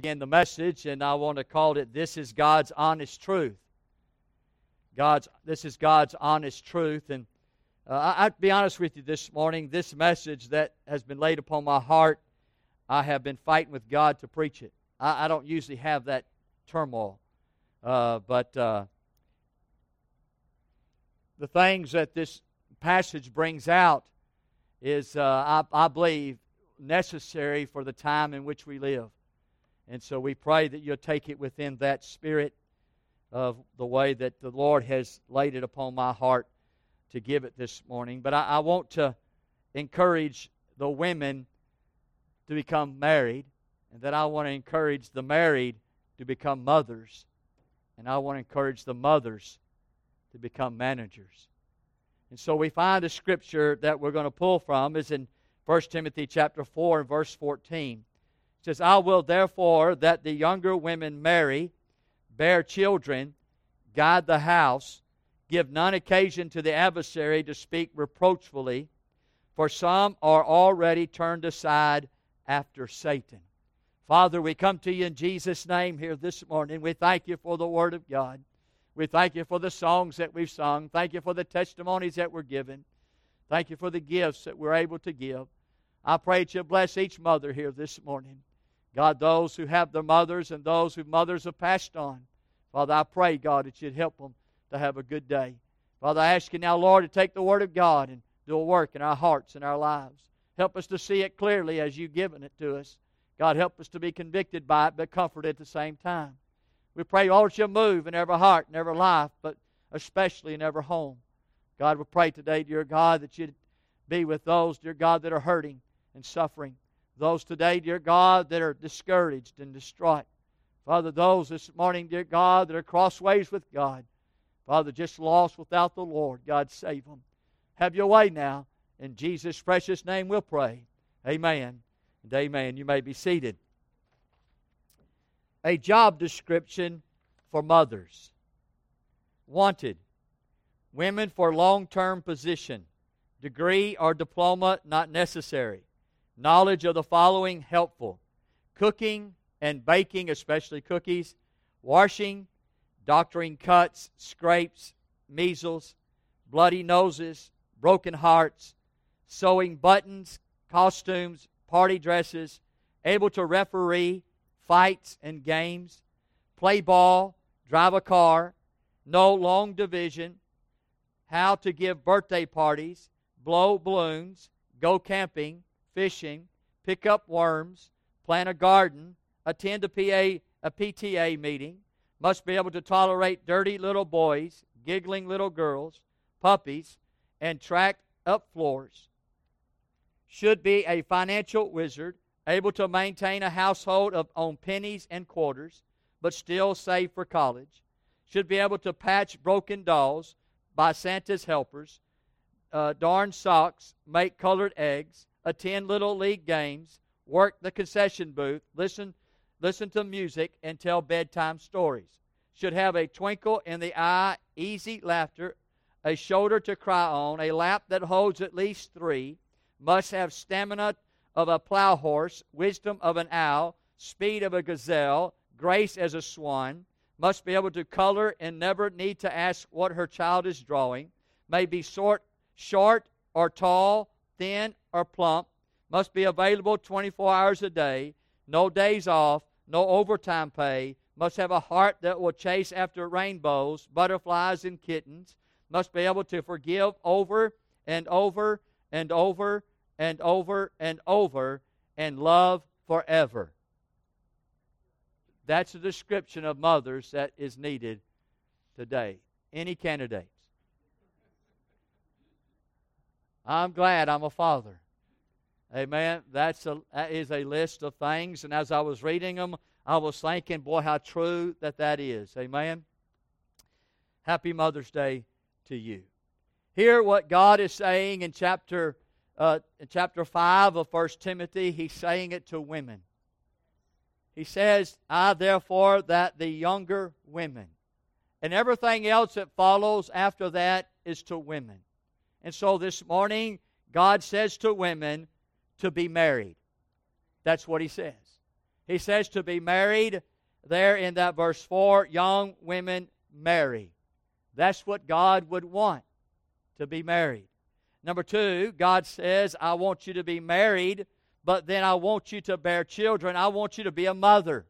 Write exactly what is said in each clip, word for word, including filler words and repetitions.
begin the message, and I want to call it, This is God's Honest Truth. God's, this is God's honest truth. And uh, I, I'll be honest with you this morning, this message that has been laid upon my heart, I have been fighting with God to preach it. I, I don't usually have that turmoil. Uh, but uh, the things that this passage brings out is, uh, I, I believe, necessary for the time in which we live. And so we pray that you'll take it within that spirit of the way that the Lord has laid it upon my heart to give it this morning. But I, I want to encourage the women to become married, and that I want to encourage the married to become mothers, and I want to encourage the mothers to become managers. And so we find a scripture that we're going to pull from is in First Timothy chapter four and verse fourteen. It says, I will therefore that the younger women marry, bear children, guide the house, give none occasion to the adversary to speak reproachfully, for some are already turned aside after Satan. Father, we come to you in Jesus' name here this morning. We thank you for the Word of God. We thank you for the songs that we've sung. Thank you for the testimonies that were given. Thank you for the gifts that we're able to give. I pray that you bless each mother here this morning. God, those who have their mothers and those whose mothers have passed on, Father, I pray, God, that you'd help them to have a good day. Father, I ask you now, Lord, to take the Word of God and do a work in our hearts and our lives. Help us to see it clearly as you've given it to us. God, help us to be convicted by it, but comforted at the same time. We pray, Lord, that you'll move in every heart and every life, but especially in every home. God, we pray today, dear God, that you'd be with those, dear God, that are hurting and suffering. Those today, dear God, that are discouraged and distraught. Father, those this morning, dear God, that are crossways with God. Father, just lost without the Lord. God, save them. Have your way now. In Jesus' precious name we'll pray. Amen and amen. You may be seated. A job description for mothers. Wanted. Women for long-term position. Degree or diploma not necessary. Knowledge of the following helpful. Cooking and baking, especially cookies. Washing, doctoring cuts, scrapes, measles, bloody noses, broken hearts, sewing buttons, costumes, party dresses, able to referee fights and games, play ball, drive a car, know long division, how to give birthday parties, blow balloons, go camping, fishing, pick up worms, plant a garden, attend a P A, a P T A meeting, must be able to tolerate dirty little boys, giggling little girls, puppies, and track up floors. Should be a financial wizard, able to maintain a household of on pennies and quarters, but still save for college. Should be able to patch broken dolls, buy Santa's helpers, uh, darn socks, make colored eggs, attend little league games, work the concession booth, listen, listen to music, and tell bedtime stories. Should have a twinkle in the eye, easy laughter, a shoulder to cry on, a lap that holds at least three, must have stamina of a plow horse, wisdom of an owl, speed of a gazelle, grace as a swan, must be able to color and never need to ask what her child is drawing, may be short, short or tall, thin or plump, must be available twenty-four hours a day, no days off, no overtime pay, must have a heart that will chase after rainbows, butterflies, and kittens, must be able to forgive over and over and over and over and over and love forever. That's a description of mothers that is needed today. Any candidates? I'm glad I'm a father. Amen. That's a, that is a list of things, and as I was reading them, I was thinking, boy, how true that that is. Amen. Happy Mother's Day to you. Hear what God is saying in chapter uh, in chapter five of First Timothy. He's saying it to women. He says, I therefore that the younger women. And everything else that follows after that is to women. And so this morning, God says to women to be married. That's what He says. He says to be married there in that verse four, young women marry. That's what God would want, to be married. Number two, God says, I want you to be married, but then I want you to bear children. I want you to be a mother.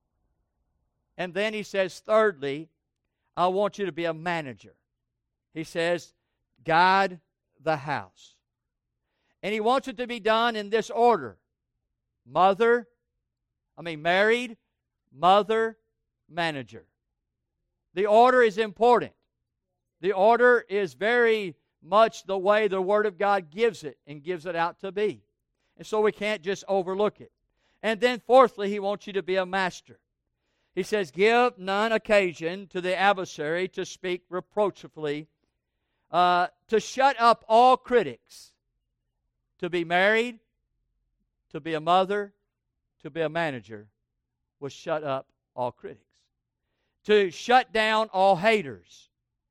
And then he says, thirdly, I want you to be a manager. He says, guide the house. And he wants it to be done in this order. Mother, I mean married, mother, manager. The order is important. The order is very much the way the Word of God gives it and gives it out to be. And so we can't just overlook it. And then fourthly, he wants you to be a master. He says, give none occasion to the adversary to speak reproachfully, uh, to shut up all critics, to be married, to be a mother, to be a manager, will shut up all critics. To shut down all haters.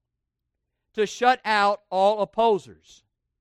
To shut out all opposers.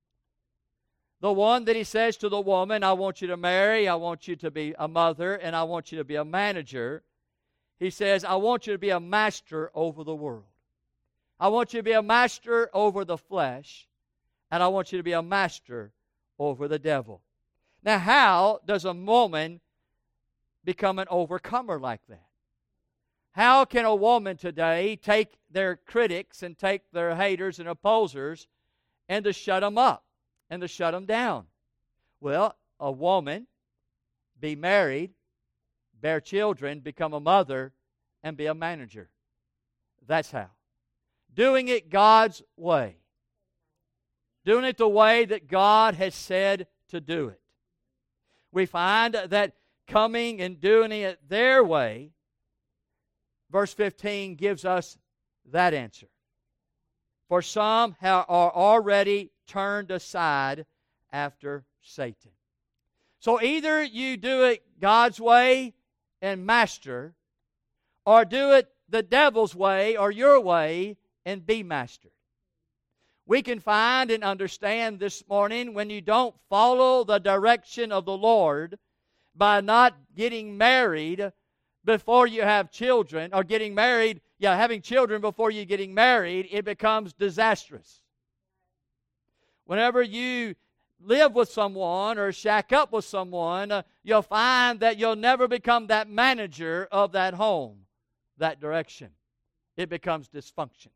The one that he says to the woman, I want you to marry, I want you to be a mother, and I want you to be a manager. He says, I want you to be a master over the world. I want you to be a master over the flesh, and I want you to be a master over the devil. Now, how does a woman become an overcomer like that? How can a woman today take their critics and take their haters and opposers and to shut them up and to shut them down? Well, a woman, be married, bear children, become a mother, and be a manager. That's how. Doing it God's way. Doing it the way that God has said to do it. We find that coming and doing it their way, verse fifteen gives us that answer. For some are already turned aside after Satan. So either you do it God's way and master, or do it the devil's way or your way and be mastered. We can find and understand this morning when you don't follow the direction of the Lord by not getting married before you have children, or getting married, yeah, having children before you getting married, it becomes disastrous. Whenever you live with someone or shack up with someone, uh, you'll find that you'll never become that manager of that home, that direction. It becomes dysfunction.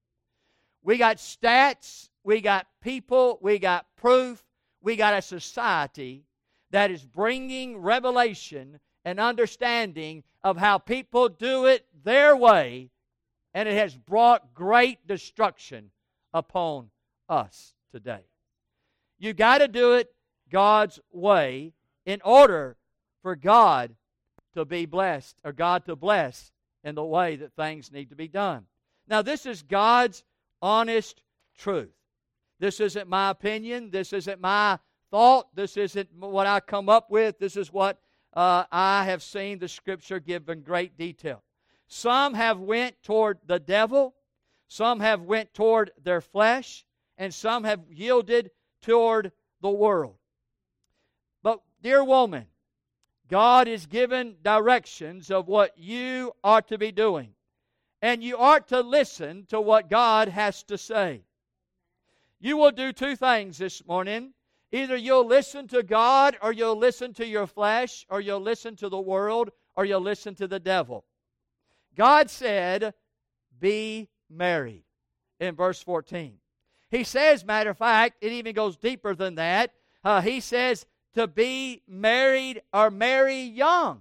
We got stats, we got people, we got proof, we got a society that is bringing revelation and understanding of how people do it their way, and it has brought great destruction upon us today. You got to do it God's way in order for God to be blessed, or God to bless in the way that things need to be done. Now, this is God's honest truth. This isn't my opinion. This isn't my thought. This isn't what I come up with. This is what uh, I have seen the Scripture give in great detail. Some have went toward the devil. Some have went toward their flesh. And some have yielded toward the world. But, dear woman, God is given directions of what you are to be doing. And you are to listen to what God has to say. You will do two things this morning. Either you'll listen to God, or you'll listen to your flesh, or you'll listen to the world, or you'll listen to the devil. God said, be married in verse fourteen. He says, matter of fact, it even goes deeper than that. Uh, he says to be married or marry young.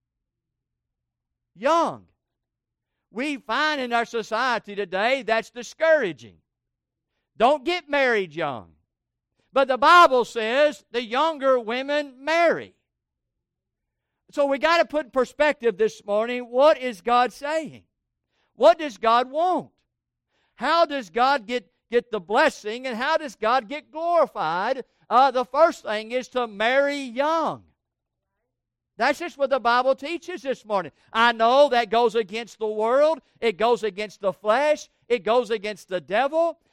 Young. We find in our society today that's discouraging. Don't get married young. But the Bible says the younger women marry. So we got to put in perspective this morning, what is God saying? What does God want? How does God get, get the blessing, and how does God get glorified? Uh, the first thing is to marry young. That's just what the Bible teaches this morning. I know that goes against the world. It goes against the flesh. It goes against the devil.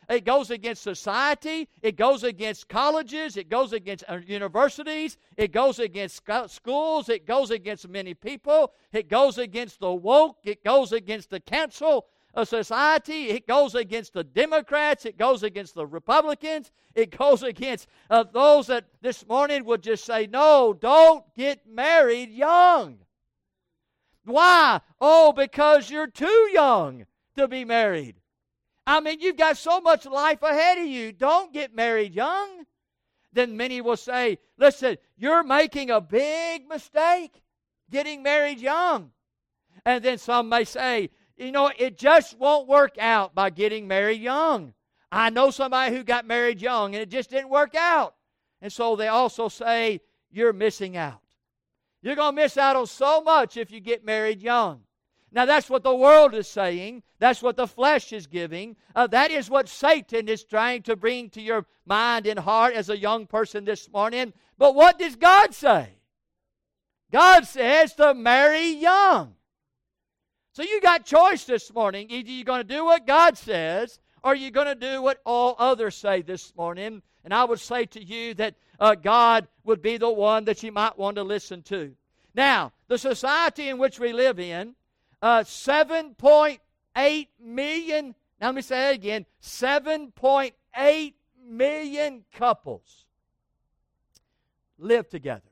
It goes against society. It goes against colleges. It goes against universities. It goes against schools. It goes against many people. It goes against the woke. It goes against the cancel of society. It goes against the Democrats. It goes against the Republicans. It goes against uh, those that this morning would just say, no, don't get married young. Why? Oh, because you're too young to be married. I mean, you've got so much life ahead of you. Don't get married young. Then many will say, listen, you're making a big mistake getting married young. And then some may say, you know, it just won't work out by getting married young. I know somebody who got married young and it just didn't work out. And so they also say, you're missing out. You're going to miss out on so much if you get married young. Now, that's what the world is saying. That's what the flesh is giving. Uh, that is what Satan is trying to bring to your mind and heart as a young person this morning. But what does God say? God says to marry young. So you got choice this morning. Either you're going to do what God says, or you're going to do what all others say this morning. And I would say to you that uh, God would be the one that you might want to listen to. Now, the society in which we live in, uh, seven point eight million, now let me say that again, seven point eight million couples live together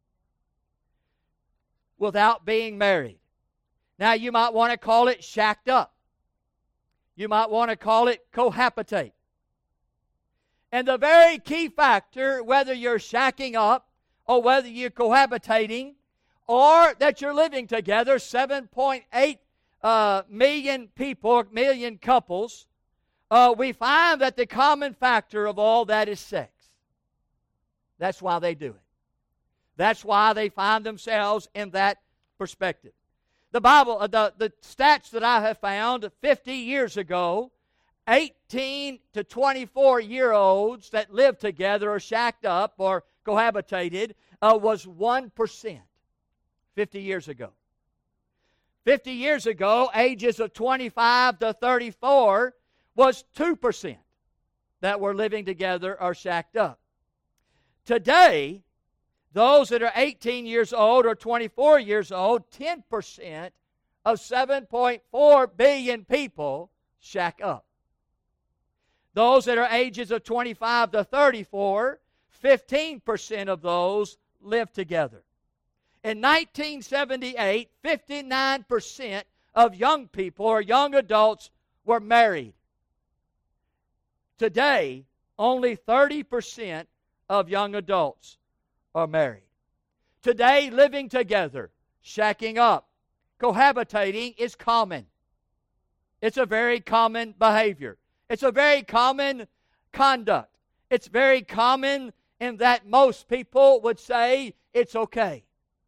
without being married. Now, you might want to call it shacked up. You might want to call it cohabitate. And the very key factor, whether you're shacking up or whether you're cohabitating or that you're living together, seven point eight uh, million people, million couples, uh, we find that the common factor of all that is sex. That's why they do it. That's why they find themselves in that perspective. The Bible, uh, the, the stats that I have found, fifty years ago, eighteen to twenty-four-year-olds that lived together or shacked up or cohabitated uh, was one percent fifty years ago. fifty years ago, ages of twenty-five to thirty-four was two percent that were living together or shacked up. Today, those that are eighteen years old or twenty-four years old, ten percent of seven point four billion people shack up. Those that are ages of twenty-five to thirty-four, fifteen percent of those live together. In nineteen seventy-eight, fifty-nine percent of young people or young adults were married. Today, only thirty percent of young adults are married. Today, living together, shacking up, cohabitating is common. It's a very common behavior. It's a very common conduct. It's very common in that most people would say it's okay.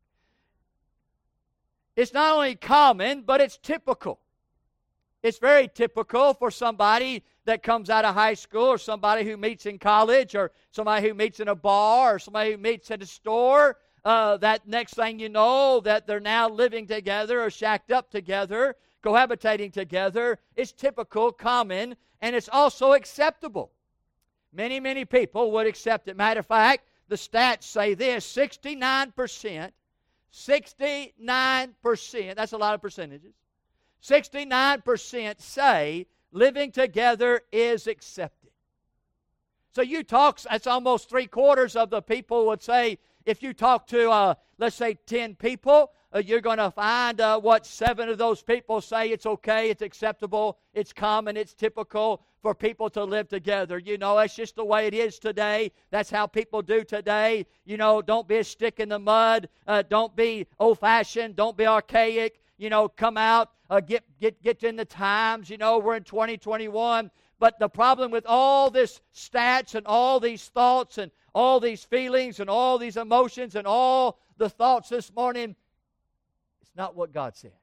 It's not only common, but it's typical. It's very typical for somebody that comes out of high school or somebody who meets in college or somebody who meets in a bar or somebody who meets at a store. Uh, that next thing you know, that they're now living together or shacked up together, cohabitating together. It's typical, common, and it's also acceptable. Many, many people would accept it. Matter of fact, the stats say this, sixty-nine percent, sixty-nine percent, that's a lot of percentages, sixty-nine percent say living together is accepted. So you talk, that's almost three quarters of the people would say, if you talk to, uh, let's say, ten people, uh, you're going to find uh, what seven of those people say it's okay, it's acceptable, it's common, it's typical for people to live together. You know, that's just the way it is today. That's how people do today. You know, don't be a stick in the mud. Uh, don't be old-fashioned. Don't be archaic. You know, come out, uh, get, get, get in the times. You know, we're in twenty twenty-one. But the problem with all this stats and all these thoughts and all these feelings and all these emotions and all the thoughts this morning, it's not what God said.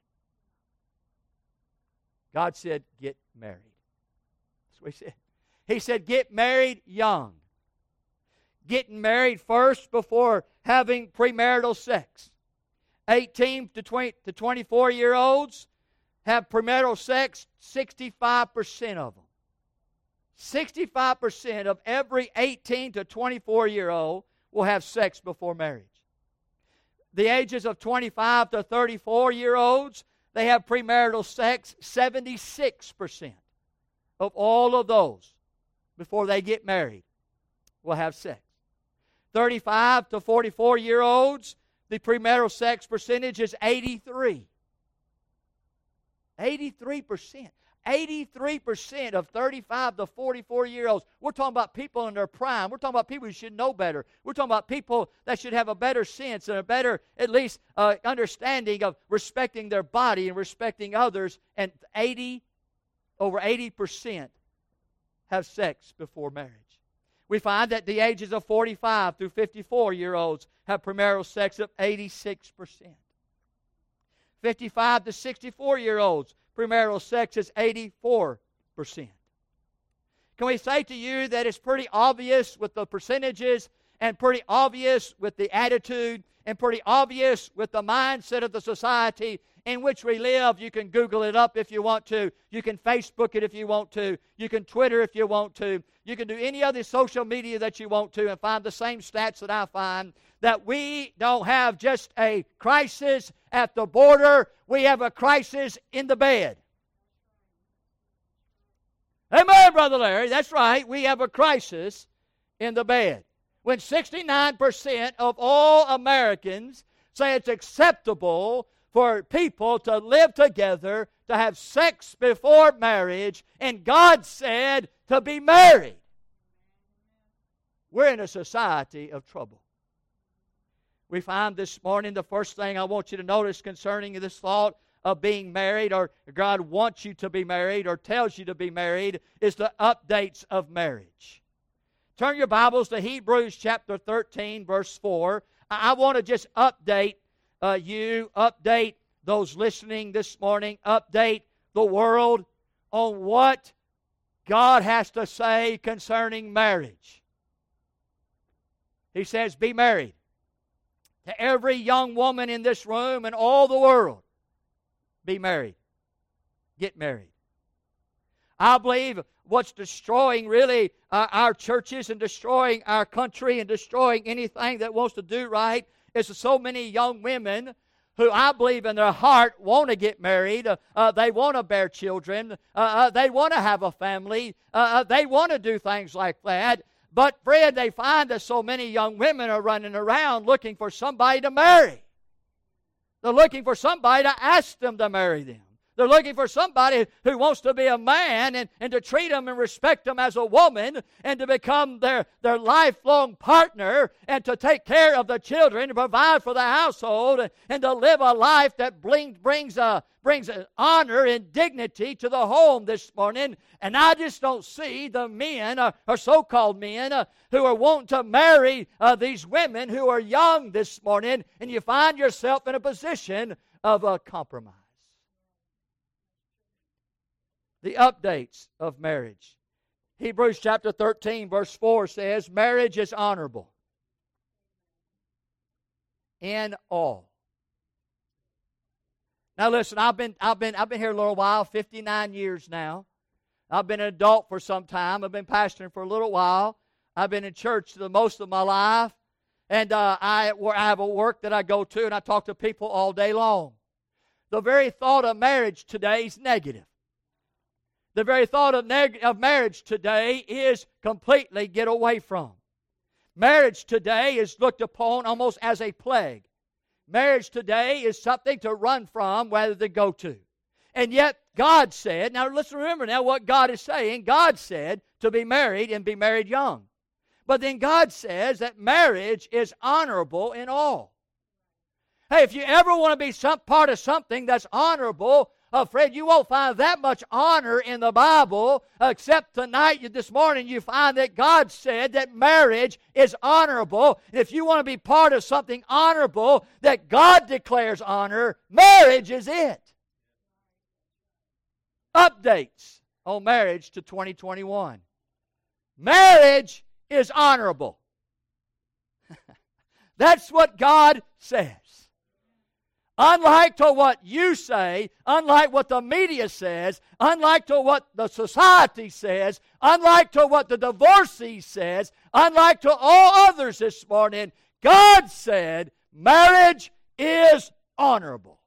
God said, get married. That's what He said. He said, get married young. Getting married first before having premarital sex. eighteen to twenty to twenty-four-year-olds have premarital sex, sixty-five percent of them. sixty-five percent of every eighteen to twenty-four-year-old will have sex before marriage. The ages of twenty-five to thirty-four-year-olds, they have premarital sex, seventy-six percent of all of those before they get married will have sex. thirty-five to forty-four-year-olds, the premarital sex percentage is eighty-three. eighty-three percent. eighty-three percent of thirty-five to forty-four-year-olds. We're talking about people in their prime. We're talking about people who should know better. We're talking about people that should have a better sense and a better, at least, uh, understanding of respecting their body and respecting others. And eighty, over eighty percent have sex before marriage. We find that the ages of forty-five through fifty-four-year-olds have premarital sex of eighty-six percent. fifty-five to sixty-four-year-olds, premarital sex is eighty-four percent. Can we say to you that it's pretty obvious with the percentages and pretty obvious with the attitude and pretty obvious with the mindset of the society in which we live? You can Google it up if you want to. You can Facebook it if you want to. You can Twitter if you want to. You can do any other social media that you want to and find the same stats that I find, that we don't have just a crisis at the border. We have a crisis in the bed. Amen, Brother Larry. That's right. We have a crisis in the bed. When sixty-nine percent of all Americans say it's acceptable for people to live together, to have sex before marriage, and God said to be married. We're in a society of trouble. We find this morning, the first thing I want you to notice concerning this thought of being married, or God wants you to be married, or tells you to be married, is the updates of marriage. Turn your Bibles to Hebrews chapter thirteen, verse four. I, I want to just update uh, you, update those listening this morning, update the world on what God has to say concerning marriage. He says, be married. To every young woman in this room and all the world, be married. Get married. I believe what's destroying really uh, our churches and destroying our country and destroying anything that wants to do right is so many young women who I believe in their heart want to get married. Uh, uh, they want to bear children. Uh, uh, they want to have a family. Uh, uh, they want to do things like that. But, Fred, they find that so many young women are running around looking for somebody to marry. They're looking for somebody to ask them to marry them. They're looking for somebody who wants to be a man and, and to treat them and respect them as a woman and to become their, their lifelong partner and to take care of the children, to provide for the household, and, and to live a life that brings, brings, a, brings an honor and dignity to the home this morning. And I just don't see the men, uh, or so-called men, uh, who are wanting to marry uh, these women who are young this morning, and you find yourself in a position of a compromise. The updates of marriage. Hebrews chapter thirteen, verse four says, marriage is honorable in all. Now listen, I've been, I've been, I've been here a little while, fifty-nine years now. I've been an adult for some time. I've been pastoring for a little while. I've been in church the most of my life. And uh, I, I have a work that I go to, and I talk to people all day long. The very thought of marriage today is negative. The very thought of, neg- of marriage today is completely get away from. Marriage today is looked upon almost as a plague. Marriage today is something to run from rather than go to. And yet God said, now let's remember now what God is saying. God said to be married and be married young. But then God says that marriage is honorable in all. Hey, if you ever want to be some part of something that's honorable, Uh, Fred, you won't find that much honor in the Bible, except tonight, this morning, you find that God said that marriage is honorable. And if you want to be part of something honorable that God declares honor, marriage is it. Updates on marriage to twenty twenty-one. Marriage is honorable. That's what God says. Unlike to what you say, unlike what the media says, unlike to what the society says, unlike to what the divorcee says, unlike to all others this morning, God said marriage is honorable.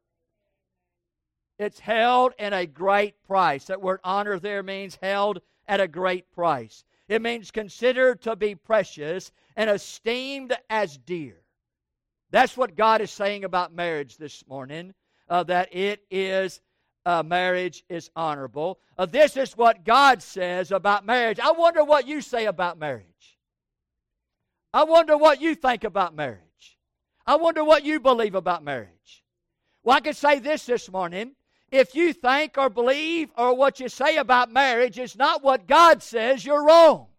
It's held at a great price. That word honor there means held at a great price. It means considered to be precious and esteemed as dear. That's what God is saying about marriage this morning, uh, that it is, uh, marriage is honorable. Uh, this is what God says about marriage. I wonder what you say about marriage. I wonder what you think about marriage. I wonder what you believe about marriage. Well, I could say this this morning. If you think or believe or what you say about marriage is not what God says, you're wrong.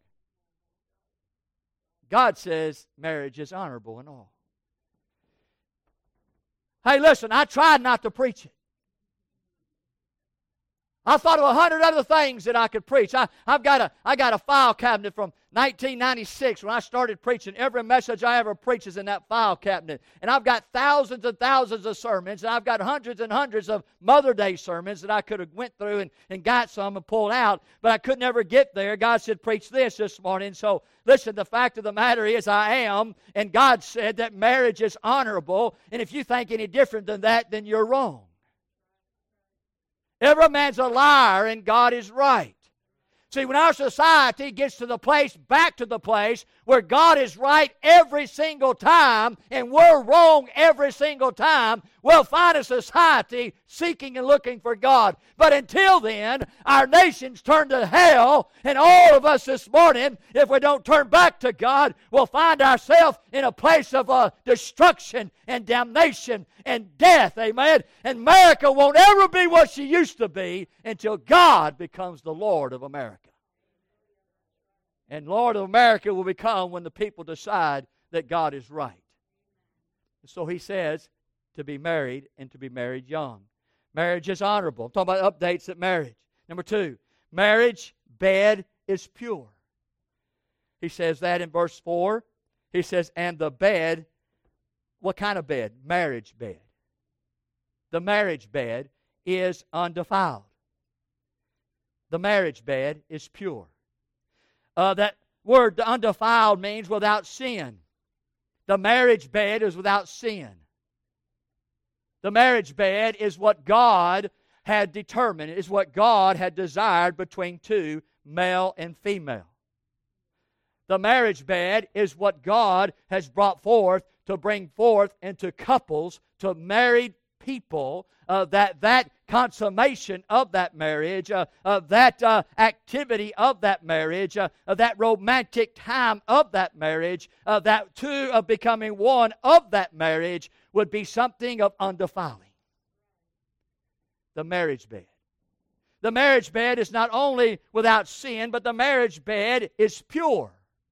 God says marriage is honorable and all. Hey, listen, I tried not to preach it. I thought of a hundred other things that I could preach. I, I've got a, I got a file cabinet from nineteen ninety-six when I started preaching. Every message I ever preach is in that file cabinet. And I've got thousands and thousands of sermons, and I've got hundreds and hundreds of Mother Day sermons that I could have went through and, and got some and pulled out, but I could never get there. God said, preach this this morning. So listen, the fact of the matter is I am, and God said that marriage is honorable, and if you think any different than that, then you're wrong. Every man's a liar and God is right. See, when our society gets to the place, back to the place, where God is right every single time and we're wrong every single time, we'll find a society seeking and looking for God. But until then, our nations turn to hell, and all of us this morning, if we don't turn back to God, will find ourselves in a place of uh, destruction and damnation and death. Amen? And America won't ever be what she used to be until God becomes the Lord of America. And Lord of America will become when the people decide that God is right. So he says to be married and to be married young. Marriage is honorable. I'm talking about updates at marriage. Number two, marriage bed is pure. He says that in verse four. He says, and the bed, what kind of bed? Marriage bed. The marriage bed is undefiled. The marriage bed is pure. Uh, that word undefiled means without sin. The marriage bed is without sin. The marriage bed is what God had determined, is what God had desired between two, male and female. The marriage bed is what God has brought forth to bring forth into couples, to married people, uh, that that consummation of that marriage, uh, of that uh, activity of that marriage, uh, of that romantic time of that marriage, uh, that two of becoming one of that marriage would be something of undefiling. The marriage bed. The marriage bed is not only without sin, but the marriage bed is pure.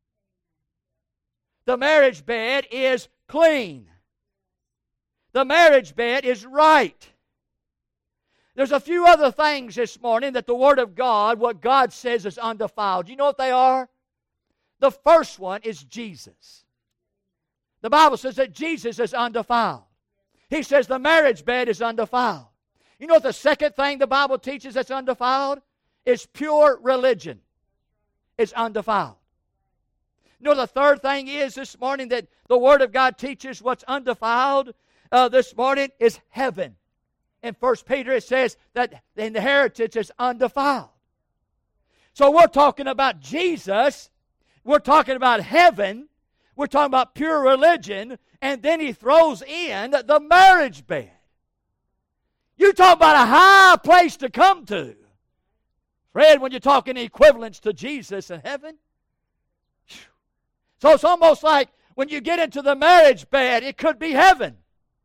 The marriage bed is clean. The marriage bed is right. There's a few other things this morning that the Word of God, what God says is undefiled. Do you know what they are? The first one is Jesus. The Bible says that Jesus is undefiled. He says the marriage bed is undefiled. You know what the second thing the Bible teaches that's undefiled? Is pure religion. It's undefiled. You know what the third thing is this morning that the Word of God teaches what's undefiled uh, this morning is heaven. In First Peter it says that the inheritance is undefiled. So we're talking about Jesus, we're talking about heaven, we're talking about pure religion, and then he throws in the marriage bed. You talk about a high place to come to. Fred, when you're talking equivalence to Jesus in heaven. So it's almost like when you get into the marriage bed, it could be heaven.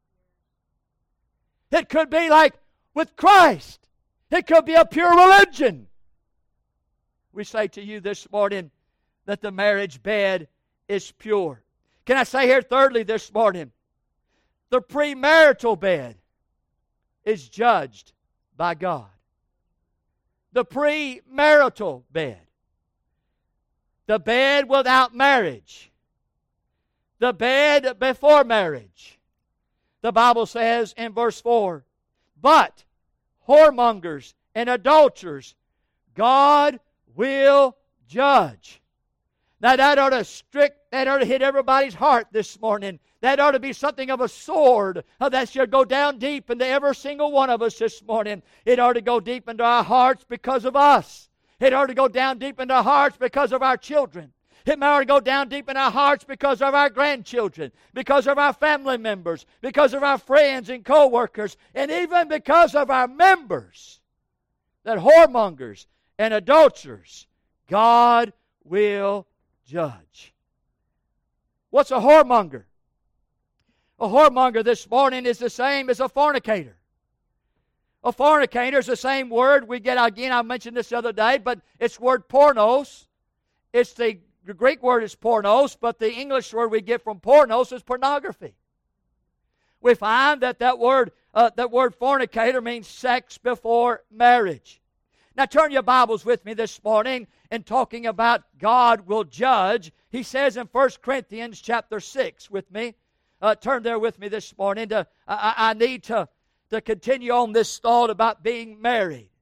It could be like with Christ. It could be a pure religion. We say to you this morning that the marriage bed is pure. Can I say here thirdly this morning, the premarital bed is judged by God. The premarital bed. The bed without marriage. The bed before marriage. The Bible says in verse four, but whoremongers and adulterers, God will judge. Now that ought to strict, that ought to hit everybody's heart this morning. That ought to be something of a sword that should go down deep into every single one of us this morning. It ought to go deep into our hearts because of us. It ought to go down deep into our hearts because of our children. It ought to go down deep in our hearts because of our grandchildren, because of our family members, because of our friends and co-workers, and even because of our members. That whoremongers and adulterers, God will judge. What's a whoremonger? A whoremonger this morning is the same as a fornicator. A fornicator is the same word we get, again, I mentioned this the other day, but it's word pornos. It's the, the Greek word is pornos, but the English word we get from pornos is pornography. We find that that word, uh, that word fornicator means sex before marriage. Now turn your Bibles with me this morning in talking about God will judge. He says in First Corinthians chapter six with me. Uh, turn there with me this morning. To, I, I need to, to continue on this thought about being married.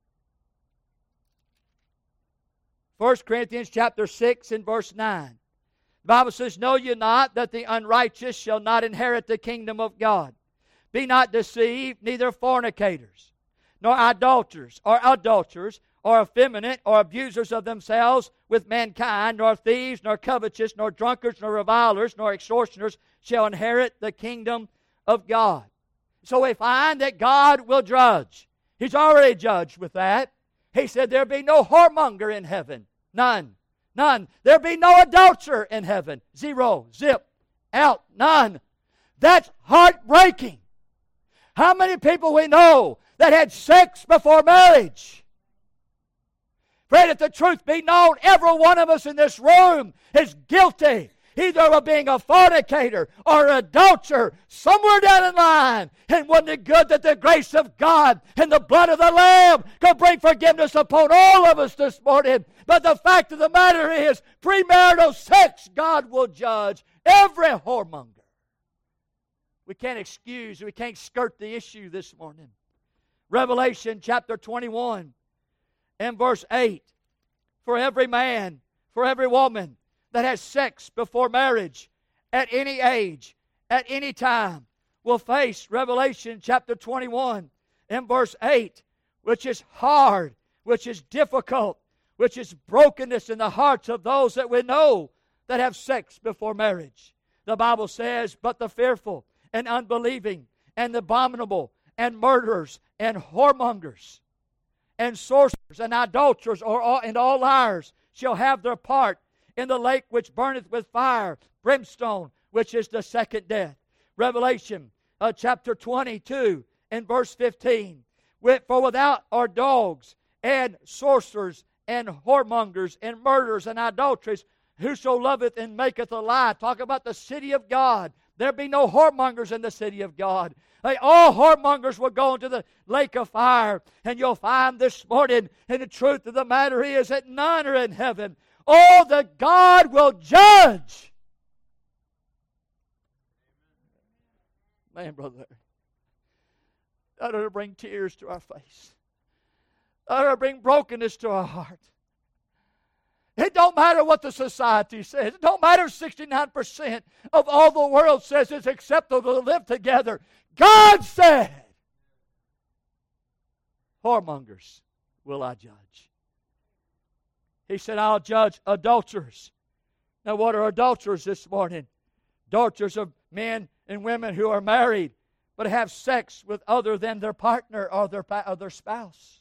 First Corinthians chapter six and verse nine. The Bible says, know ye not that the unrighteous shall not inherit the kingdom of God? Be not deceived, neither fornicators, nor idolaters, or adulterers, or effeminate, or abusers of themselves with mankind, nor thieves, nor covetous, nor drunkards, nor revilers, nor extortioners shall inherit the kingdom of God. So we find that God will judge. He's already judged with that. He said there be no whoremonger in heaven. None. None. There be no adulterer in heaven. Zero. Zip. Out. None. That's heartbreaking. How many people we know that had sex before marriage? Pray that the truth be known, every one of us in this room is guilty either of being a fornicator or an adulterer somewhere down the line. And wasn't it good that the grace of God and the blood of the Lamb could bring forgiveness upon all of us this morning? But the fact of the matter is, premarital sex, God will judge every whoremonger. We can't excuse, we can't skirt the issue this morning. Revelation chapter twenty-one and verse eight. For every man, for every woman that has sex before marriage, at any age, at any time, will face Revelation chapter twenty-one and verse eight, which is hard, which is difficult, which is brokenness in the hearts of those that we know that have sex before marriage. The Bible says, but the fearful and unbelieving and the abominable and murderers and whoremongers and sorcerers and adulterers or all, and all liars shall have their part in the lake which burneth with fire, brimstone, which is the second death. Revelation uh, chapter twenty-two and verse fifteen. For without are dogs and sorcerers and whoremongers and murderers and idolatries, whoso loveth and maketh a lie. Talk about the city of God. There be no whoremongers in the city of God. Hey, all whoremongers will go into the lake of fire. And you'll find this morning, and the truth of the matter is that none are in heaven. Oh, that God will judge. Man, brother, that ought to bring tears to our face. That ought to bring brokenness to our heart. It don't matter what the society says. It don't matter sixty-nine percent of all the world says it's acceptable to live together. God said, whoremongers will I judge. He said, I'll judge adulterers. Now, what are adulterers this morning? Adulterers are men and women who are married but have sex with other than their partner or their, or their spouse.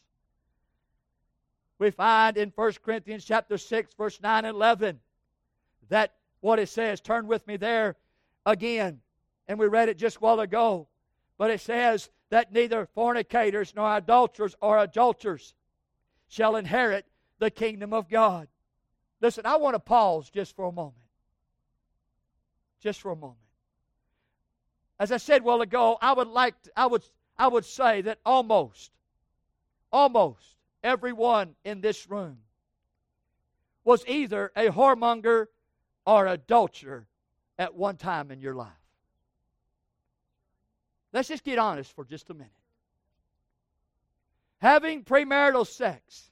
We find in First Corinthians chapter six, verse nine and eleven, that what it says, turn with me there again, and we read it just a while ago, but it says that neither fornicators nor adulterers or adulterers shall inherit the kingdom of God. Listen, I want to pause just for a moment. Just for a moment. As I said a while ago, I would like to, I would I would say that almost, almost everyone in this room was either a whoremonger or adulterer at one time in your life. Let's just get honest for just a minute. Having premarital sex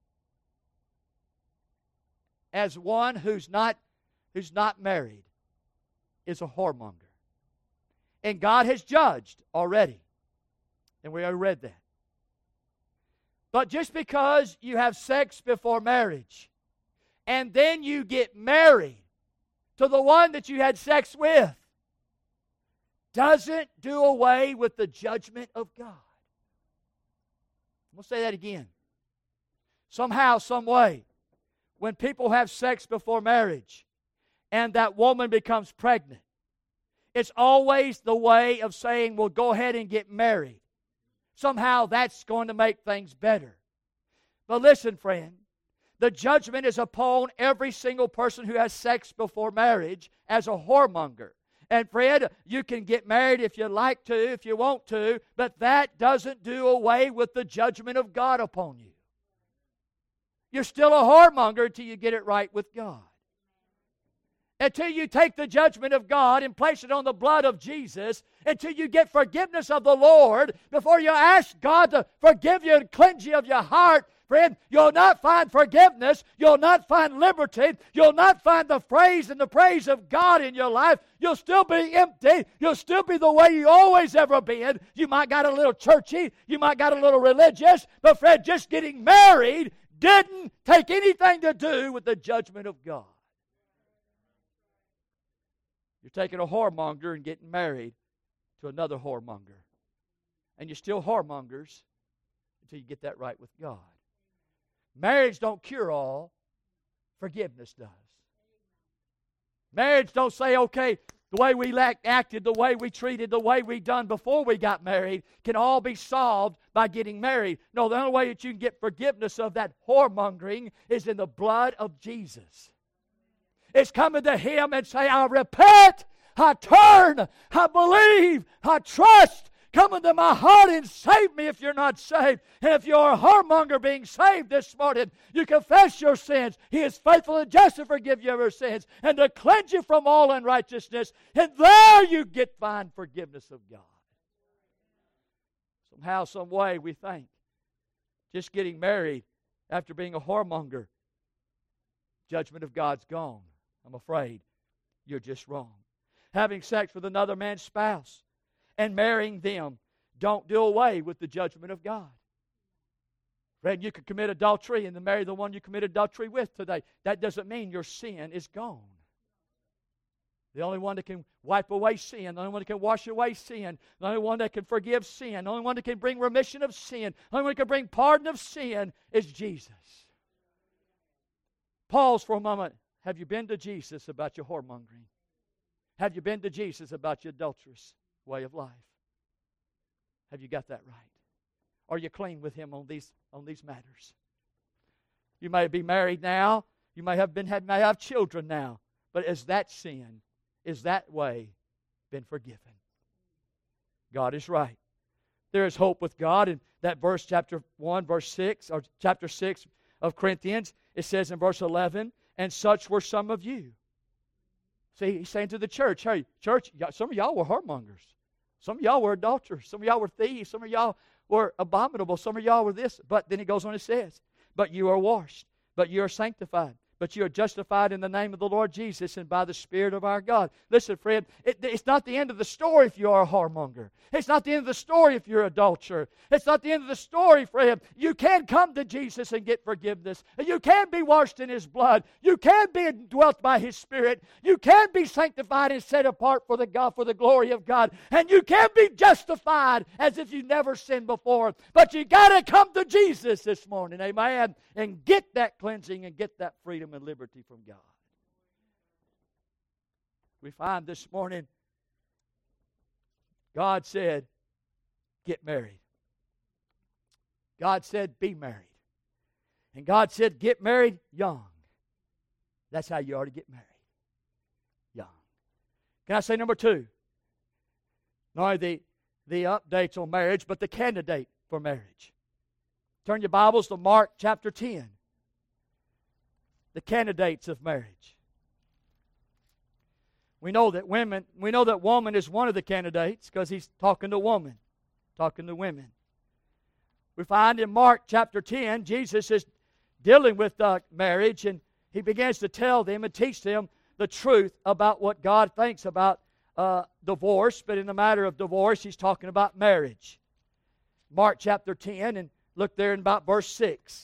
as one who's not, who's not married is a whoremonger. And God has judged already. And we already read that. But just because you have sex before marriage and then you get married to the one that you had sex with doesn't do away with the judgment of God. I'm going to say that again. Somehow, some way, when people have sex before marriage and that woman becomes pregnant, it's always the way of saying, well, go ahead and get married. Somehow that's going to make things better. But listen, friend, the judgment is upon every single person who has sex before marriage as a whoremonger. And friend, you can get married if you like to, if you want to, but that doesn't do away with the judgment of God upon you. You're still a whoremonger until you get it right with God. Until you take the judgment of God and place it on the blood of Jesus, until you get forgiveness of the Lord, before you ask God to forgive you and cleanse you of your heart, friend, you'll not find forgiveness, you'll not find liberty, you'll not find the praise and the praise of God in your life. You'll still be empty, you'll still be the way you always ever been. You might got a little churchy, you might got a little religious, but friend, just getting married didn't take anything to do with the judgment of God. You're taking a whoremonger and getting married to another whoremonger. And you're still whoremongers until you get that right with God. Marriage don't cure all. Forgiveness does. Marriage don't say, okay, the way we acted, the way we treated, the way we done before we got married can all be solved by getting married. No, the only way that you can get forgiveness of that whoremongering is in the blood of Jesus. It's coming to Him and say, I repent, I turn, I believe, I trust. Come into my heart and save me if you're not saved. And if you're a whoremonger being saved this morning, you confess your sins. He is faithful and just to forgive you of your sins and to cleanse you from all unrighteousness. And there you get find forgiveness of God. Somehow, some way, we think just getting married after being a whoremonger, judgment of God's gone. I'm afraid you're just wrong. Having sex with another man's spouse and marrying them don't do away with the judgment of God. Friend, you could commit adultery and then marry the one you committed adultery with today. That doesn't mean your sin is gone. The only one that can wipe away sin, the only one that can wash away sin, the only one that can forgive sin, the only one that can bring remission of sin, the only one that can bring pardon of sin is Jesus. Pause for a moment. Have you been to Jesus about your whoremongering? Have you been to Jesus about your adulterous way of life? Have you got that right? Are you clean with Him on these on these matters? You may be married now. You may have been have, may have children now. But is that sin, is that way been forgiven? God is right. There is hope with God. In that verse, chapter one, verse six, or chapter six of Corinthians, it says in verse eleven, and such were some of you. See, he's saying to the church, hey, church, some of y'all were whoremongers. Some of y'all were adulterers. Some of y'all were thieves. Some of y'all were abominable. Some of y'all were this. But then he goes on and says, but you are washed. But you are sanctified. But you are justified in the name of the Lord Jesus and by the Spirit of our God. Listen, friend, it, it's not the end of the story if you are a whoremonger. It's not the end of the story if you're an adulterer. It's not the end of the story, friend. You can come to Jesus and get forgiveness. And you can be washed in His blood. You can be indwelt by His Spirit. You can be sanctified and set apart for the God, for the glory of God. And you can be justified as if you never sinned before. But you got to come to Jesus this morning, amen, and get that cleansing and get that freedom and liberty from God. We find this morning God said, get married. God said, be married. And God said, get married young. That's how you ought to get married. Young. Can I say number two? Not only the, the updates on marriage, but the candidate for marriage. Turn your Bibles to Mark chapter ten. The candidates of marriage. We know that women, we know that woman is one of the candidates because he's talking to woman, talking to women. We find in Mark chapter ten, Jesus is dealing with uh, marriage, and he begins to tell them and teach them the truth about what God thinks about uh, divorce. But in the matter of divorce, he's talking about marriage. Mark chapter ten, and look there in about verse six.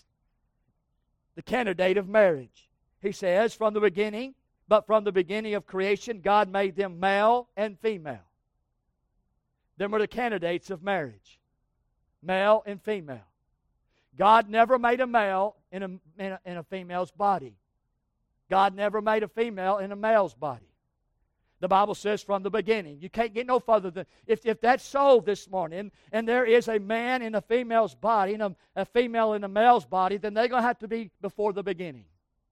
The candidate of marriage. He says, from the beginning, but from the beginning of creation, God made them male and female. Them were the candidates of marriage. Male and female. God never made a male in a, in a, in a female's body. God never made a female in a male's body. The Bible says from the beginning. You can't get no further than, if, if that's so this morning, and there is a man in a female's body and a, a female in a male's body, then they're going to have to be before the beginning.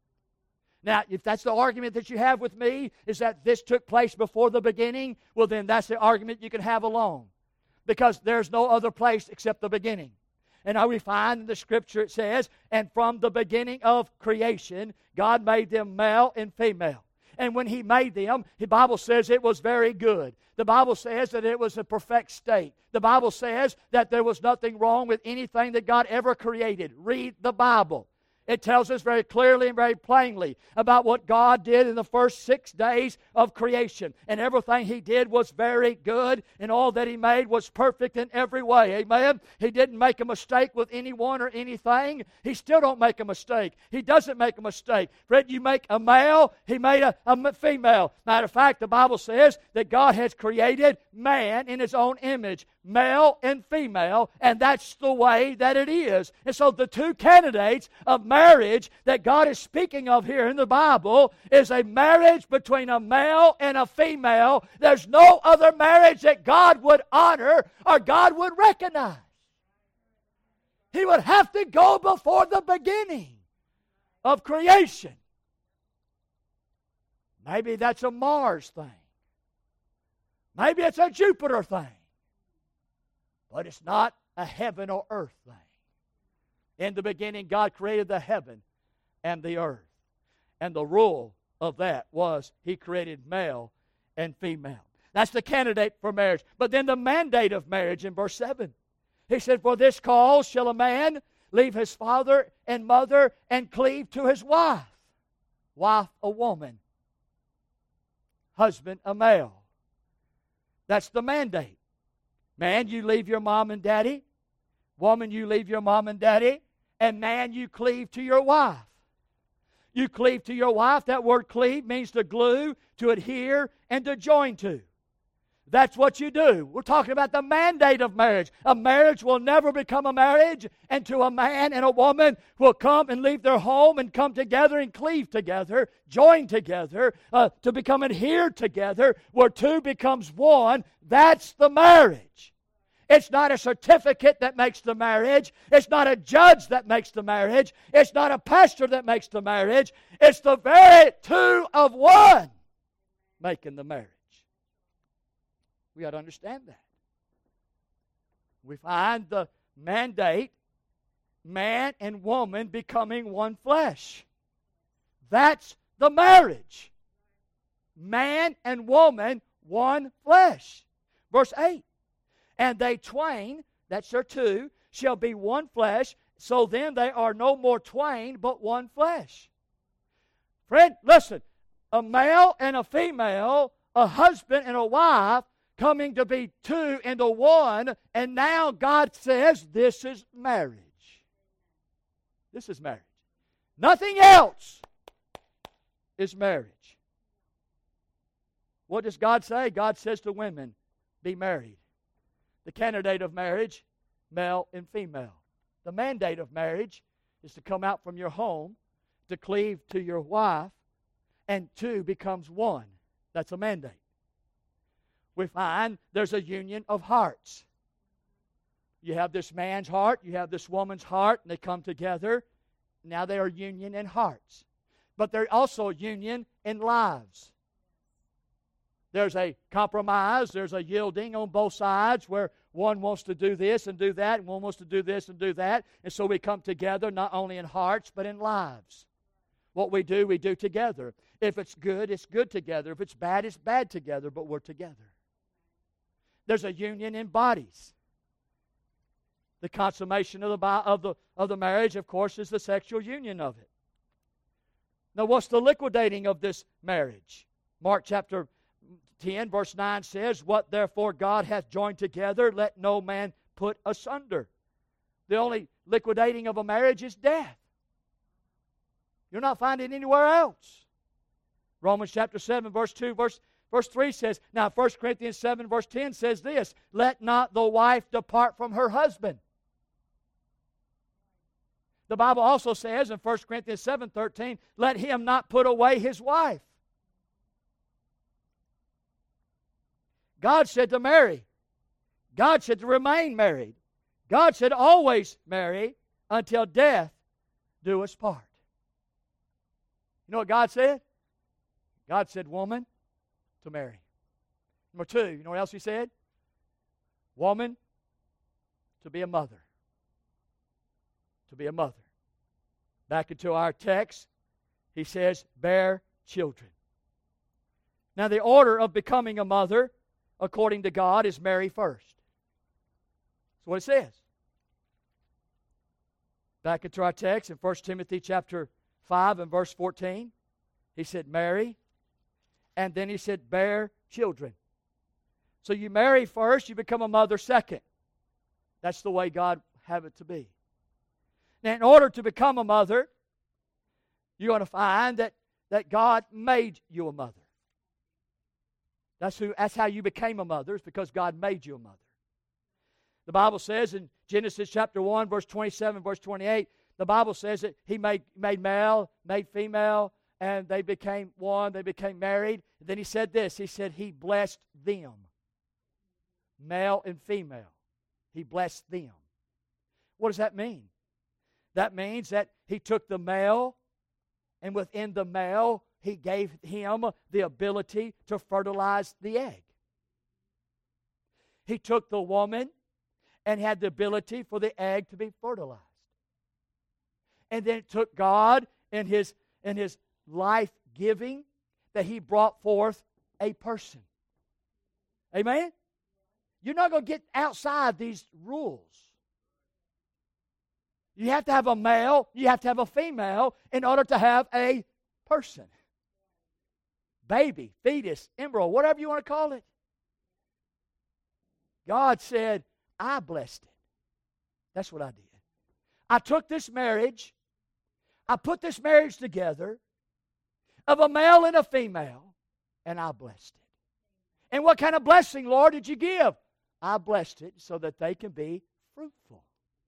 Now, if that's the argument that you have with me, is that this took place before the beginning, well then that's the argument you can have alone. Because there's no other place except the beginning. And now we find in the Scripture it says, and from the beginning of creation, God made them male and female. And when He made them, the Bible says it was very good. The Bible says that it was a perfect state. The Bible says that there was nothing wrong with anything that God ever created. Read the Bible. It tells us very clearly and very plainly about what God did in the first six days of creation. And everything He did was very good, and all that He made was perfect in every way. Amen? He didn't make a mistake with anyone or anything. He still don't make a mistake. He doesn't make a mistake. Fred, you make a male, He made a, a female. Matter of fact, the Bible says that God has created man in His own image, male and female, and that's the way that it is. And so the two candidates of marriage that God is speaking of here in the Bible is a marriage between a male and a female. There's no other marriage that God would honor or God would recognize. He would have to go before the beginning of creation. Maybe that's a Mars thing. Maybe it's a Jupiter thing. But it's not a heaven or earth thing. In the beginning, God created the heaven and the earth. And the rule of that was He created male and female. That's the candidate for marriage. But then the mandate of marriage in verse seven. He said, for this cause shall a man leave his father and mother and cleave to his wife. Wife, a woman. Husband, a male. That's the mandate. Man, you leave your mom and daddy. Woman, you leave your mom and daddy. And man, you cleave to your wife. You cleave to your wife. That word cleave means to glue, to adhere, and to join to. That's what you do. We're talking about the mandate of marriage. A marriage will never become a marriage until a man and a woman will come and leave their home and come together and cleave together, join together, uh, to become adhered together, where two becomes one. That's the marriage. It's not a certificate that makes the marriage. It's not a judge that makes the marriage. It's not a pastor that makes the marriage. It's the very two of one making the marriage. We ought to understand that. We find the mandate, man and woman becoming one flesh. That's the marriage. Man and woman, one flesh. Verse eight. And they twain, that's their two, shall be one flesh, so then they are no more twain, but one flesh. Friend, listen, a male and a female, a husband and a wife, coming to be two into one, and now God says this is marriage. This is marriage. Nothing else is marriage. What does God say? God says to women, be married. The candidate of marriage, male and female. The mandate of marriage is to come out from your home, to cleave to your wife, and two becomes one. That's a mandate. We find there's a union of hearts. You have this man's heart, you have this woman's heart, and they come together. Now they are union in hearts. But they're also union in lives. There's a compromise, there's a yielding on both sides where one wants to do this and do that, and one wants to do this and do that. And so we come together not only in hearts, but in lives. What we do, we do together. If it's good, it's good together. If it's bad, it's bad together, but we're together. There's a union in bodies. The consummation of the, of the, of the marriage, of course, is the sexual union of it. Now, what's the liquidating of this marriage? Mark chapter ten, verse nine says, "What therefore God hath joined together, let no man put asunder." The only liquidating of a marriage is death. You're not finding it anywhere else. Romans chapter seven, verse two, verse, verse three says, now First Corinthians seven, verse ten says this, "Let not the wife depart from her husband." The Bible also says in First Corinthians seven thirteen, "Let him not put away his wife." God said to marry. God said to remain married. God said always marry until death do us part. You know what God said? God said woman to marry. Number two, you know what else He said? Woman to be a mother. To be a mother. Back into our text, He says, bear children. Now the order of becoming a mother, according to God, is marry first. That's what it says. Back into our text in First Timothy chapter five and verse fourteen, He said marry, and then He said bear children. So you marry first, you become a mother second. That's the way God have it to be. Now, in order to become a mother, you're going to find that, that God made you a mother. That's, who, that's how you became a mother, is because God made you a mother. The Bible says in Genesis chapter one, verse twenty-seven, verse twenty-eight, the Bible says that He made, made male, made female, and they became one, they became married. And then He said this, He said He blessed them. Male and female. He blessed them. What does that mean? That means that He took the male, and within the male, He gave him the ability to fertilize the egg. He took the woman and had the ability for the egg to be fertilized. And then it took God in His, in his life-giving that He brought forth a person. Amen? You're not going to get outside these rules. You have to have a male, you have to have a female in order to have a person. Baby, fetus, embryo, whatever you want to call it. God said, I blessed it. That's what I did. I took this marriage, I put this marriage together of a male and a female, and I blessed it. And what kind of blessing, Lord, did you give? I blessed it so that they can be fruitful.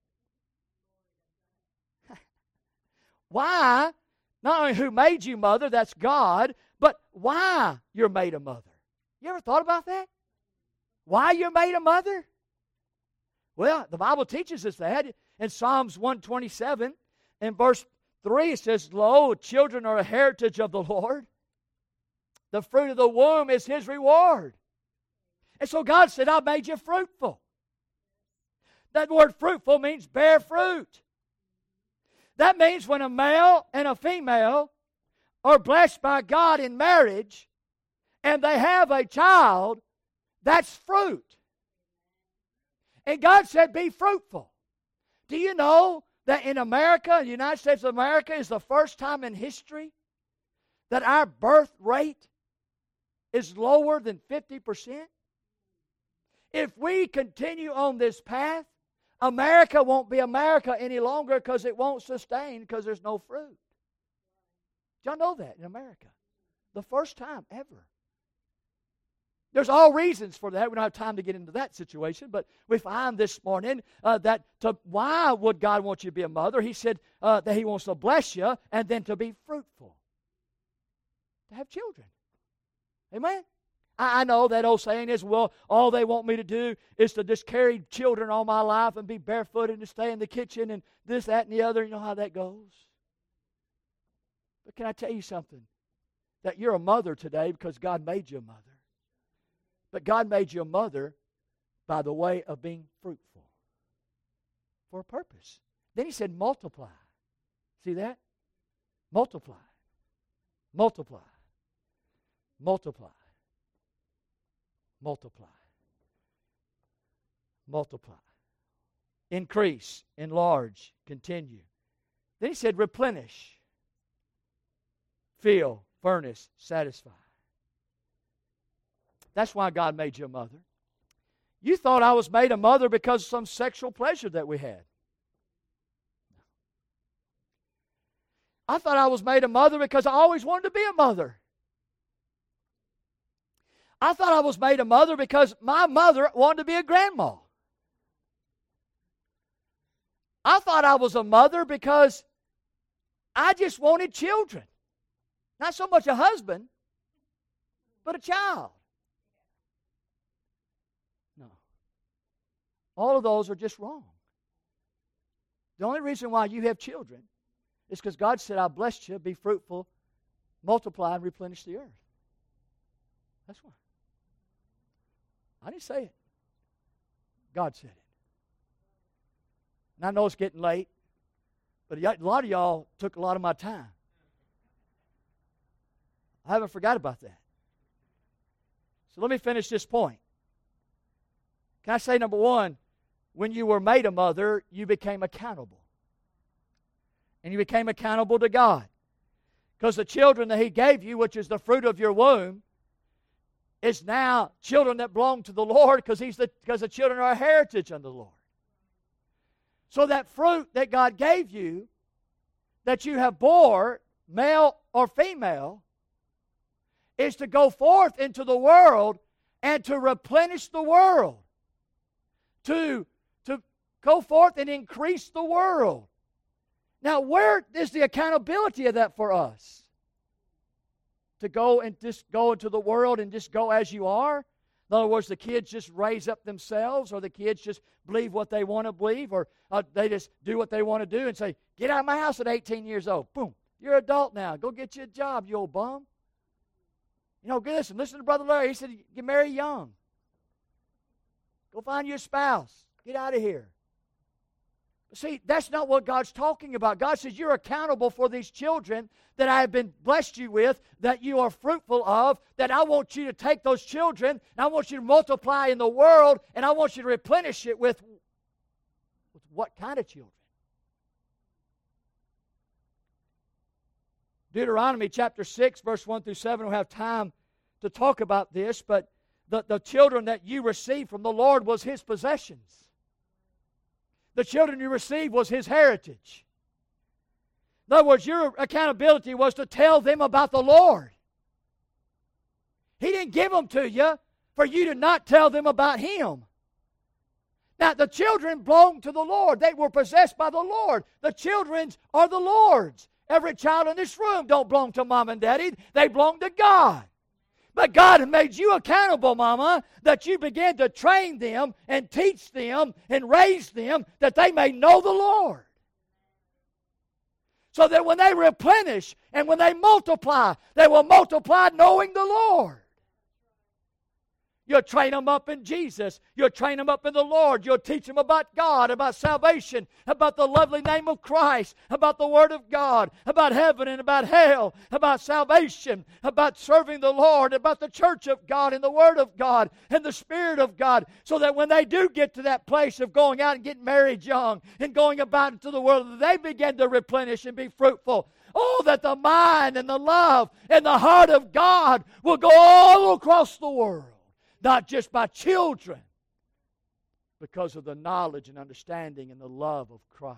Why? Not only who made you mother, that's God, but why you're made a mother. You ever thought about that? Why you're made a mother? Well, the Bible teaches us that. In Psalms one twenty-seven, in verse three, it says, "Lo, children are a heritage of the Lord. The fruit of the womb is His reward." And so God said, I made you fruitful. That word fruitful means bear fruit. That means when a male and a female are blessed by God in marriage and they have a child, that's fruit. And God said, be fruitful. Do you know that in America, the United States of America, is the first time in history that our birth rate is lower than fifty percent? If we continue on this path, America won't be America any longer because it won't sustain because there's no fruit. Did y'all know that in America? The first time ever. There's all reasons for that. We don't have time to get into that situation, but we find this morning uh, that to, why would God want you to be a mother? He said uh, that He wants to bless you and then to be fruitful, to have children. Amen? I, I know that old saying is, well, all they want me to do is to just carry children all my life and be barefooted and stay in the kitchen and this, that, and the other. You know how that goes. But can I tell you something? That you're a mother today because God made you a mother. But God made you a mother by the way of being fruitful for a purpose. Then He said multiply. See that? Multiply. Multiply. Multiply. Multiply. Multiply. Increase, enlarge, continue. Then he said, replenish, fill, furnish, satisfy. That's why God made you a mother. You thought I was made a mother because of some sexual pleasure that we had. I thought I was made a mother because I always wanted to be a mother. I thought I was made a mother because my mother wanted to be a grandma. I thought I was a mother because I just wanted children. Not so much a husband, but a child. No. All of those are just wrong. The only reason why you have children is because God said, I blessed you, be fruitful, multiply, and replenish the earth. That's why. I didn't say it. God said it. And I know it's getting late, but a lot of y'all took a lot of my time. I haven't forgot about that. So let me finish this point. Can I say, number one, when you were made a mother, you became accountable. And you became accountable to God. Because the children that He gave you, which is the fruit of your womb, is now children that belong to the Lord because He's the because the children are a heritage unto the Lord. So that fruit that God gave you, that you have bore, male or female, is to go forth into the world and to replenish the world. To, to go forth and increase the world. Now, where is the accountability of that for us? To go and just go into the world and just go as you are? In other words, the kids just raise up themselves, or the kids just believe what they want to believe, or uh, they just do what they want to do and say, get out of my house at eighteen years old. Boom. You're an adult now. Go get you a job, you old bum. You know, listen, listen to Brother Larry. He said, you marry young. Go find you a spouse. Get out of here. But see, that's not what God's talking about. God says you're accountable for these children that I have been blessed you with, that you are fruitful of, that I want you to take those children, and I want you to multiply in the world, and I want you to replenish it with, with what kind of children? Deuteronomy chapter six, verse one through seven, we'll have time to talk about this, but the, the children that you received from the Lord was His possessions. The children you received was His heritage. In other words, your accountability was to tell them about the Lord. He didn't give them to you for you to not tell them about Him. Now, the children belong to the Lord. They were possessed by the Lord. The children are the Lord's. Every child in this room don't belong to mom and daddy. They belong to God. But God has made you accountable, mama, that you begin to train them and teach them and raise them that they may know the Lord. So that when they replenish and when they multiply, they will multiply knowing the Lord. You'll train them up in Jesus. You'll train them up in the Lord. You'll teach them about God, about salvation, about the lovely name of Christ, about the Word of God, about heaven and about hell, about salvation, about serving the Lord, about the church of God and the Word of God and the Spirit of God, so that when they do get to that place of going out and getting married young and going about into the world, they begin to replenish and be fruitful. Oh, that the mind and the love and the heart of God will go all across the world. Not just by children, because of the knowledge and understanding and the love of Christ.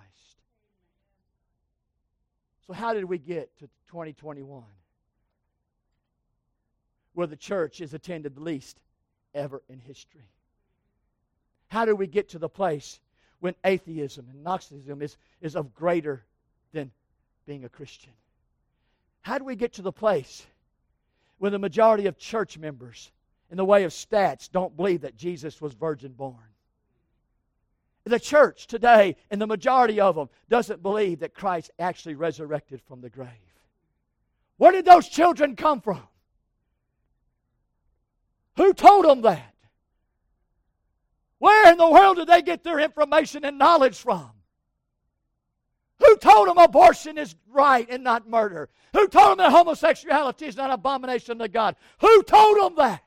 So how did we get to twenty twenty-one? Where the church is attended the least ever in history. How did we get to the place when atheism and Gnosticism is, is of greater than being a Christian? How do we get to the place when the majority of church members in the way of stats don't believe that Jesus was virgin born? The church today, and the majority of them, doesn't believe that Christ actually resurrected from the grave. Where did those children come from? Who told them that? Where in the world did they get their information and knowledge from? Who Who told them abortion is right and not murder? Who told them that homosexuality is not an abomination to God? Who told them that?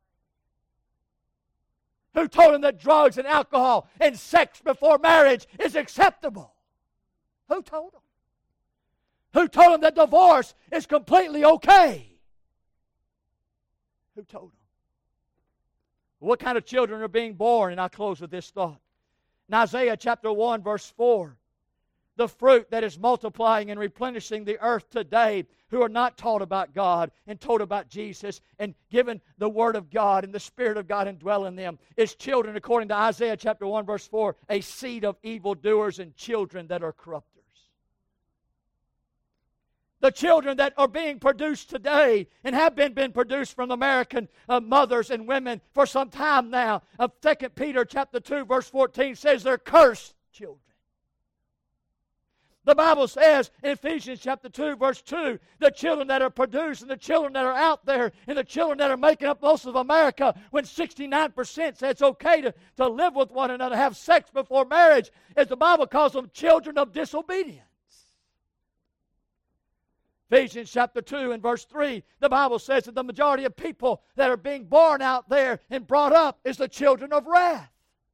Who told them that drugs and alcohol and sex before marriage is acceptable? Who told them? Who told them that divorce is completely okay? Who told them? What kind of children are being born? And I'll close with this thought. In Isaiah chapter one, verse four, the fruit that is multiplying and replenishing the earth today, who are not taught about God and taught about Jesus and given the Word of God and the Spirit of God indwell in them, is children, according to Isaiah chapter one, verse four, a seed of evildoers and children that are corrupters. The children that are being produced today and have been, been produced from American uh, mothers and women for some time now. Uh, Second Peter chapter two, verse fourteen says they're cursed children. The Bible says in Ephesians chapter two, verse two, the children that are produced and the children that are out there and the children that are making up most of America, when sixty-nine percent say it's okay to, to live with one another, have sex before marriage, as the Bible calls them, children of disobedience. Ephesians chapter two and verse three, the Bible says that the majority of people that are being born out there and brought up is the children of wrath.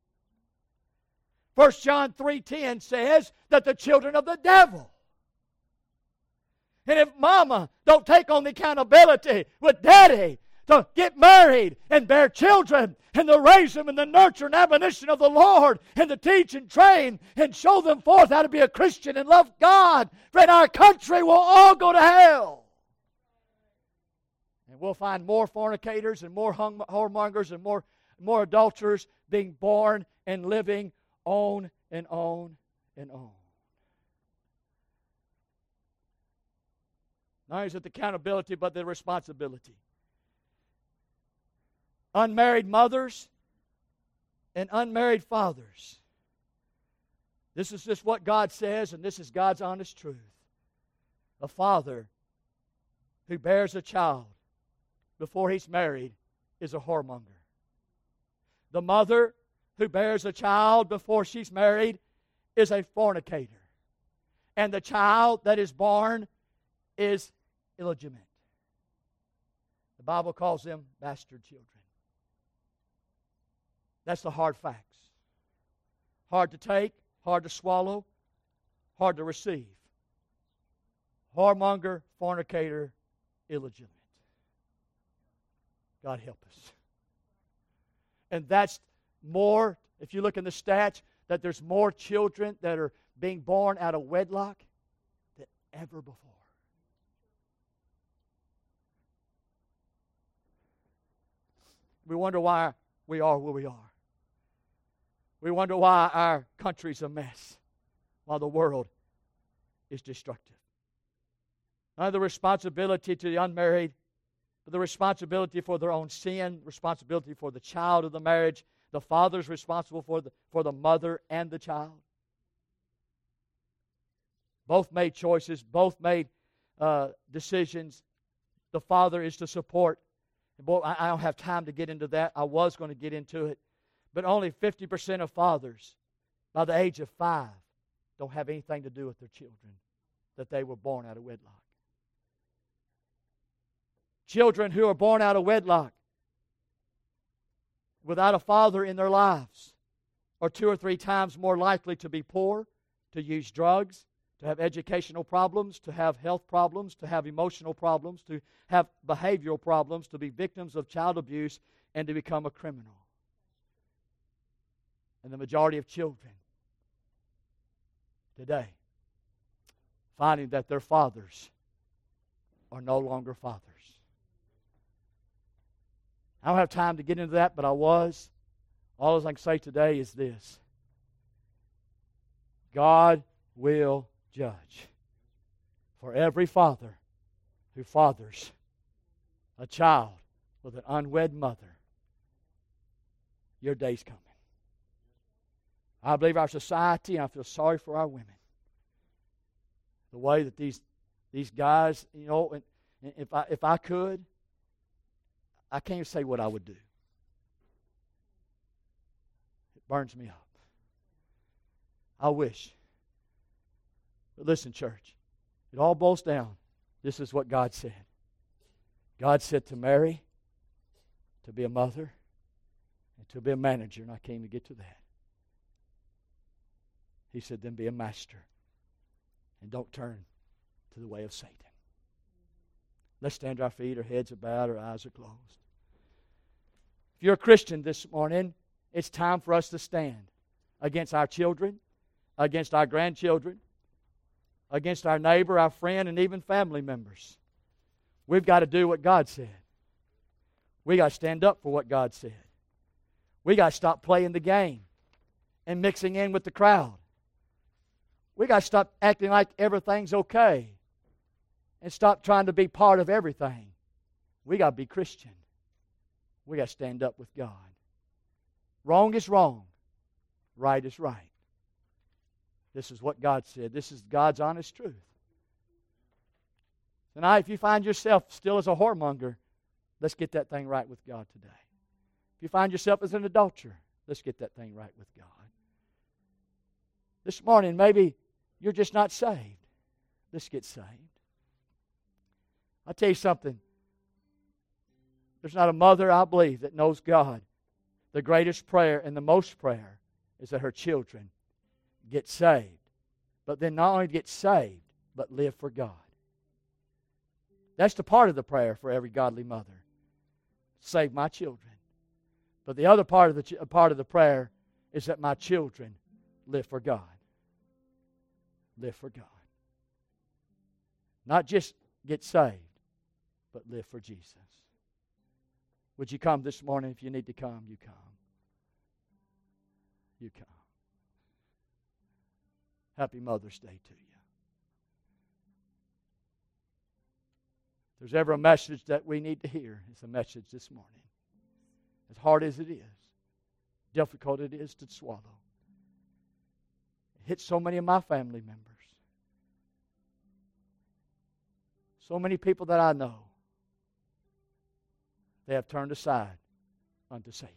First John three ten says that the children of the devil. And if mama don't take on the accountability with daddy to get married and bear children and to raise them in the nurture and admonition of the Lord and to teach and train and show them forth how to be a Christian and love God, friend, our country will all go to hell. And we'll find more fornicators and more hung- whoremongers and more, more adulterers being born and living on and on and on. Not only is it the accountability, but the responsibility. Unmarried mothers and unmarried fathers. This is just what God says, and this is God's honest truth. A father who bears a child before he's married is a whoremonger. The mother who bears a child before she's married is a fornicator. And the child that is born is illegitimate. The Bible calls them bastard children. That's the hard facts. Hard to take, hard to swallow, hard to receive. Whoremonger, fornicator, illegitimate. God help us. And that's more, if you look in the stats, that there's more children that are being born out of wedlock than ever before. We wonder why we are where we are. We wonder why our country's a mess while the world is destructive. Not the responsibility to the unmarried, but the responsibility for their own sin, responsibility for the child of the marriage. The father's responsible for the, for the mother and the child. Both made choices, both made uh, decisions. The father is to support. And boy, I, I don't have time to get into that. I was going to get into it. But only fifty percent of fathers by the age of five don't have anything to do with their children that they were born out of wedlock. Children who are born out of wedlock without a father in their lives are two or three times more likely to be poor, to use drugs, to have educational problems, to have health problems, to have emotional problems, to have behavioral problems, to be victims of child abuse, and to become a criminal. And the majority of children today finding that their fathers are no longer fathers. I don't have time to get into that, but I was. All I can say today is this. God will judge for every father who fathers a child with an unwed mother. Your day's coming. I believe our society, and I feel sorry for our women. The way that these these guys, you know, and, and if I if I could, I can't even say what I would do. It burns me up. I wish But listen, church, it all boils down. This is what God said. God said to Mary to be a mother and to be a manager, and I came to get to that. He said, then be a master and don't turn to the way of Satan. Let's stand to our feet, our heads are bowed, our eyes are closed. If you're a Christian this morning, it's time for us to stand against our children, against our grandchildren, against our neighbor, our friend, and even family members. We've got to do what God said. We got to stand up for what God said. We got to stop playing the game and mixing in with the crowd. We got to stop acting like everything's okay and stop trying to be part of everything. We got to be Christian. We got to stand up with God. Wrong is wrong. Right is right. This is what God said. This is God's honest truth. Tonight, if you find yourself still as a whoremonger, let's get that thing right with God today. If you find yourself as an adulterer, let's get that thing right with God. This morning, maybe you're just not saved. Let's get saved. I'll tell you something. There's not a mother, I believe, that knows God. The greatest prayer and the most prayer is that her children get saved. But then not only get saved, but live for God. That's the part of the prayer for every godly mother. Save my children. But the other part of the part of the prayer is that my children live for God. Live for God. Not just get saved, but live for Jesus. Would you come this morning? If you need to come, you come. You come. Happy Mother's Day to you. If there's ever a message that we need to hear, it's a message this morning. As hard as it is, difficult it is to swallow. It hits so many of my family members. So many people that I know. They have turned aside unto Satan.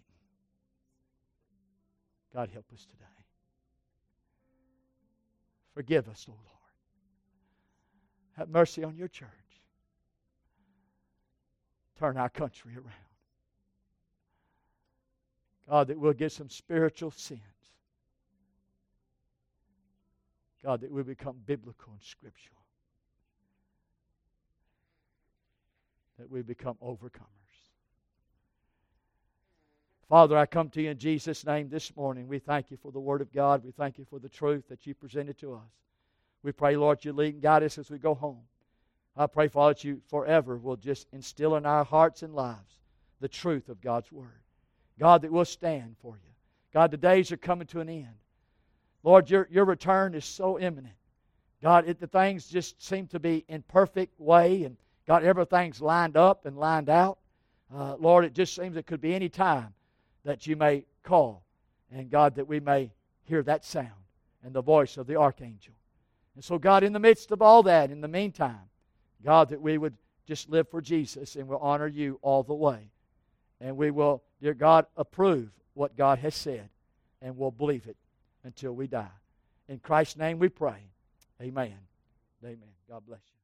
God help us today. Forgive us, O Lord. Have mercy on your church. Turn our country around. God, that we'll get some spiritual sense. God, that we'll become biblical and scriptural. That we become overcomers. Father, I come to you in Jesus' name this morning. We thank you for the Word of God. We thank you for the truth that you presented to us. We pray, Lord, you lead and guide us as we go home. I pray, Father, that you forever will just instill in our hearts and lives the truth of God's Word. God, that we'll stand for you. God, the days are coming to an end. Lord, your, your return is so imminent. God, it, the things just seem to be in perfect way, and God, everything's lined up and lined out. Uh, Lord, it just seems it could be any time that you may call. And God, that we may hear that sound and the voice of the archangel. And so, God, in the midst of all that, in the meantime, God, that we would just live for Jesus and will honor you all the way. And we will, dear God, approve what God has said, and we'll believe it until we die. In Christ's name we pray. Amen. Amen. God bless you.